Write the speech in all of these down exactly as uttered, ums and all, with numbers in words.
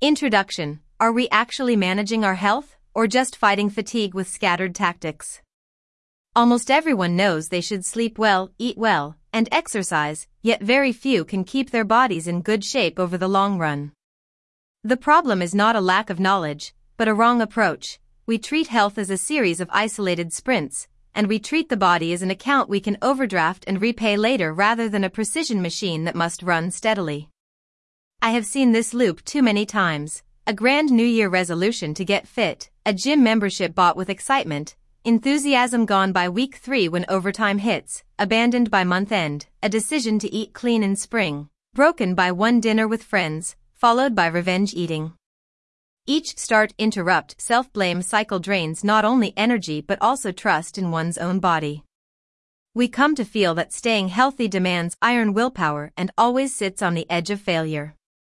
Introduction. Are we actually managing our health, or just fighting fatigue with scattered tactics? Almost everyone knows they should sleep well, eat well, and exercise, yet very few can keep their bodies in good shape over the long run. The problem is not a lack of knowledge, but a wrong approach. We treat health as a series of isolated sprints, and we treat the body as an account we can overdraft and repay later rather than a precision machine that must run steadily. I have seen this loop too many times. A grand New Year resolution to get fit, a gym membership bought with excitement, enthusiasm gone by week three when overtime hits, abandoned by month end, a decision to eat clean in spring, broken by one dinner with friends, followed by revenge eating. Each start interrupt self-blame cycle drains not only energy but also trust in one's own body. We come to feel that staying healthy demands iron willpower and always sits on the edge of failure.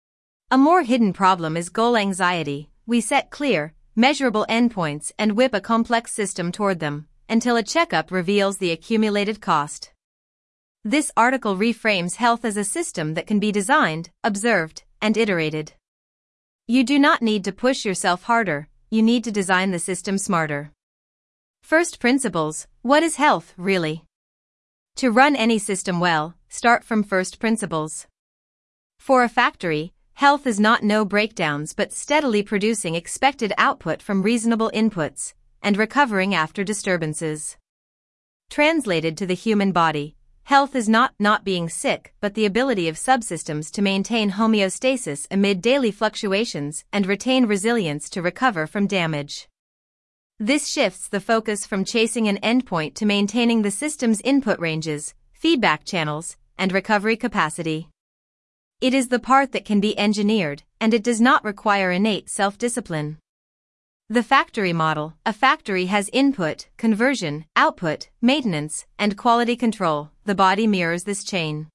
A more hidden problem is goal anxiety. We set clear, measurable endpoints and whip a complex system toward them, until a checkup reveals the accumulated cost. This article reframes health as a system that can be designed, observed, and iterated. You do not need to push yourself harder, you need to design the system smarter. First principles. What is health, really? To run any system well, start from first principles. For a factory, health is not no breakdowns but steadily producing expected output from reasonable inputs, and recovering after disturbances. Translated to the human body, health is not not being sick but the ability of subsystems to maintain homeostasis amid daily fluctuations and retain resilience to recover from damage. This shifts the focus from chasing an endpoint to maintaining the system's input ranges, feedback channels, and recovery capacity. It is the part that can be engineered, and it does not require innate self-discipline. The factory model. A factory has input, conversion, output, maintenance, and quality control. The body mirrors this chain.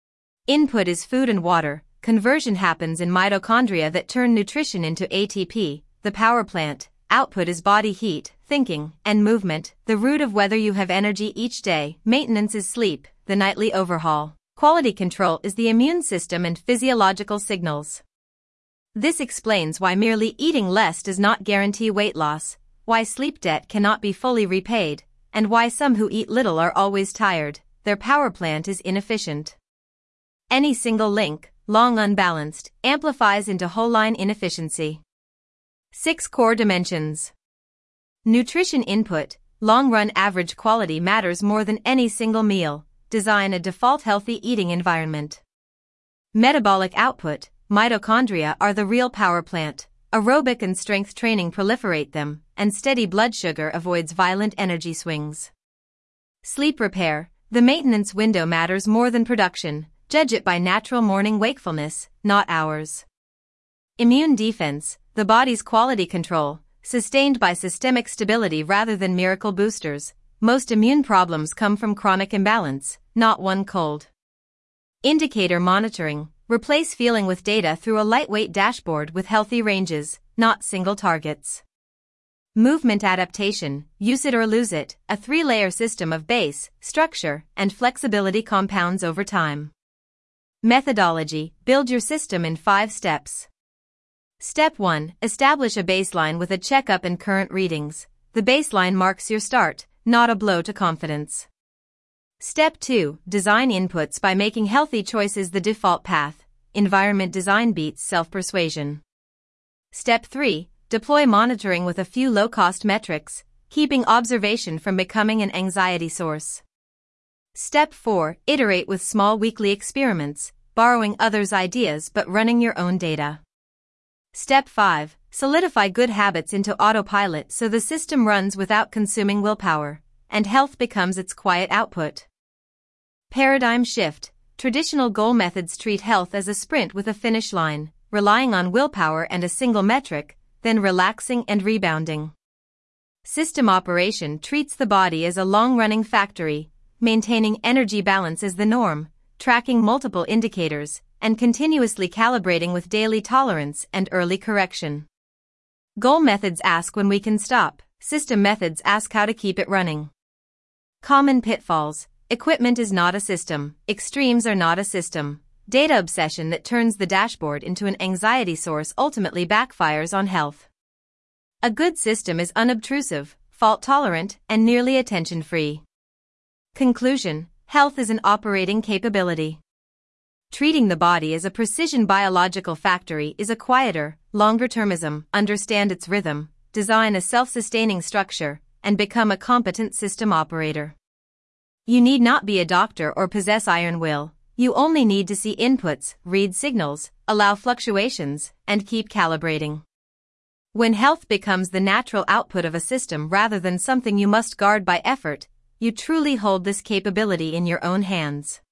Input is food and water. Conversion happens in mitochondria that turn nutrition into A T P, the power plant. Output is body heat, thinking, and movement, the root of whether you have energy each day. Maintenance is sleep, the nightly overhaul. Quality control is the immune system and physiological signals. This explains why merely eating less does not guarantee weight loss, why sleep debt cannot be fully repaid, and why some who eat little are always tired. Their power plant is inefficient. Any single link, long unbalanced, amplifies into whole line inefficiency. Six core dimensions. Nutrition input. Long-run average quality matters more than any single meal. Design a default healthy eating environment. Metabolic output. Mitochondria are the real power plant. Aerobic and strength training proliferate them, and steady blood sugar avoids violent energy swings. Sleep repair. The maintenance window matters more than production. Judge it by natural morning wakefulness, not hours. Immune defense. The body's quality control, sustained by systemic stability rather than miracle boosters. Most immune problems come from chronic imbalance, not one cold. Indicator monitoring. Replace feeling with data through a lightweight dashboard with healthy ranges, not single targets. Movement adaptation. Use it or lose it. A three-layer system of base, structure, and flexibility compounds over time. Methodology. Build your system in five steps. Step one. Establish a baseline with a checkup and current readings. The baseline marks your start, not a blow to confidence. Step two. Design inputs by making healthy choices the default path. Environment design beats self-persuasion. Step three. Deploy monitoring with a few low-cost metrics, keeping observation from becoming an anxiety source. Step four. Iterate with small weekly experiments, borrowing others' ideas but running your own data. Step five. Solidify good habits into autopilot so the system runs without consuming willpower, and health becomes its quiet output. Paradigm shift. Traditional goal methods treat health as a sprint with a finish line, relying on willpower and a single metric, then relaxing and rebounding. System operation treats the body as a long-running factory, maintaining energy balance as the norm, tracking multiple indicators, and continuously calibrating with daily tolerance and early correction. Goal methods ask when we can stop, system methods ask how to keep it running. Common pitfalls. Equipment is not a system. Extremes are not a system. Data obsession that turns the dashboard into an anxiety source ultimately backfires on health. A good system is unobtrusive, fault-tolerant, and nearly attention-free. Conclusion: health is an operating capability. Treating the body as a precision biological factory is a quieter, longer-termism. Understand its rhythm, design a self-sustaining structure, and become a competent system operator. You need not be a doctor or possess iron will. You only need to see inputs, read signals, allow fluctuations, and keep calibrating. When health becomes the natural output of a system rather than something you must guard by effort, you truly hold this capability in your own hands.